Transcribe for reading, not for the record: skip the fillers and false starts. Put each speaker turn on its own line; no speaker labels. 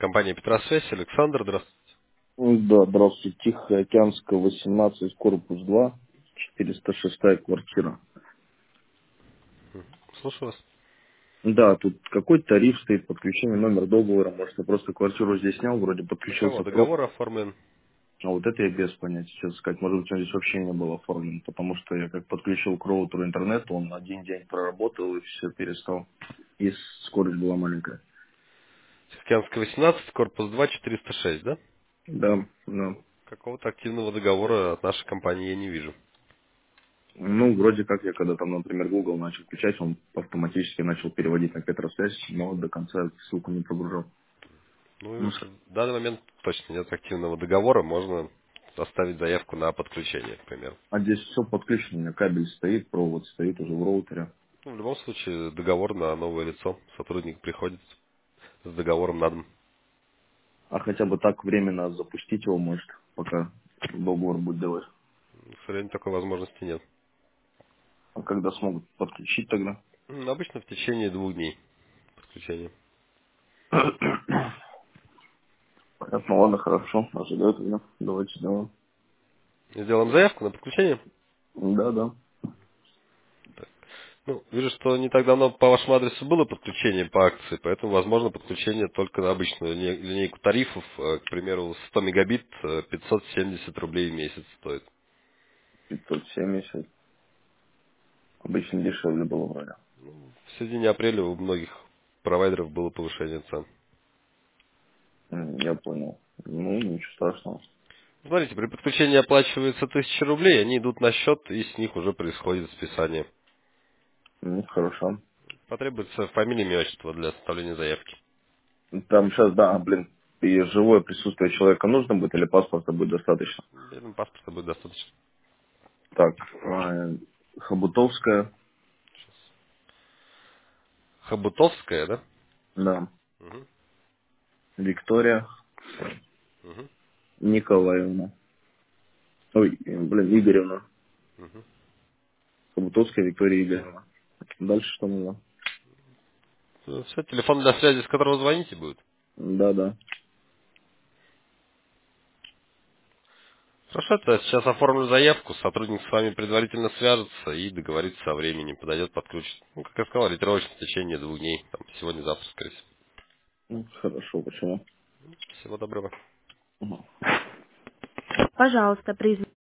Компания Петросвязь, Александр, здравствуйте.
Да, здравствуйте. Тихоокеанская, 18, корпус 2, 406 квартира.
Слушаю вас.
Да, тут какой тариф стоит, подключение, номер договора. Может, я просто квартиру здесь снял, вроде
На кого
подключился к роутеру.
договор оформлен?
А вот это я без понятия, сейчас сказать. Может быть, он здесь вообще не был оформлен, потому что я как подключил к роутеру интернет, он один день проработал и все перестал. И скорость была маленькая.
Тихоокеанская, 18, корпус 2, 406, да?
Да, да.
Какого-то активного договора от нашей компании я не вижу.
Ну, вроде как я когда там, например, Google начал включать, он автоматически начал переводить на Петросвязь, но до конца ссылку не прогружал.
Ну,
Ну,
и в данный момент точно нет активного договора, можно оставить заявку на подключение, к примеру.
а здесь все подключено, у меня кабель стоит, провод стоит уже в роутере.
Ну, в любом случае, договор на новое лицо. Сотрудник приходит с договором на дом.
А хотя бы так временно запустить его, может, пока договор будет давать.
К сожалению, такой возможности нет.
А когда смогут подключить тогда?
Обычно в течение 2 дней подключения.
Понятно, ладно, хорошо, ожидаю тогда. Давайте сделаем.
Сделаем заявку на подключение.
Да, да.
Ну, вижу, что не так давно по вашему адресу было подключение по акции, поэтому возможно подключение только на обычную линейку тарифов. К примеру, 100 мегабит 570 рублей в месяц стоит.
570. Обычно дешевле было вроде.
В середине апреля у многих провайдеров было повышение цен.
Я понял. Ну, ничего страшного.
Смотрите, при подключении оплачивается 1000 рублей, они идут на счет, и с них уже происходит списание.
Ну, хорошо.
Потребуется фамилия, имя, отчество для составления заявки.
Там сейчас, да, блин, и живое присутствие человека нужно будет или паспорта будет достаточно?
Наверное, паспорта будет достаточно.
Так, Хабутовская,
Хабутовская, да?
да,
Угу,
Виктория
угу,
Николаевна. Ой, блин, Игоревна.
угу.
Хабутовская Виктория Игоревна. Дальше что нужно?
Все, телефон для связи, с которого звоните, будет.
Да, да.
Хорошо, то я сейчас оформлю заявку, сотрудник с вами предварительно свяжется и договорится о времени, подойдет, подключит. Ну, как я сказал, ориентировочно в течение 2 дней, там, сегодня-завтра, скорее всего.
Ну, хорошо, почему?
Всего доброго.
Мгм.
Пожалуйста,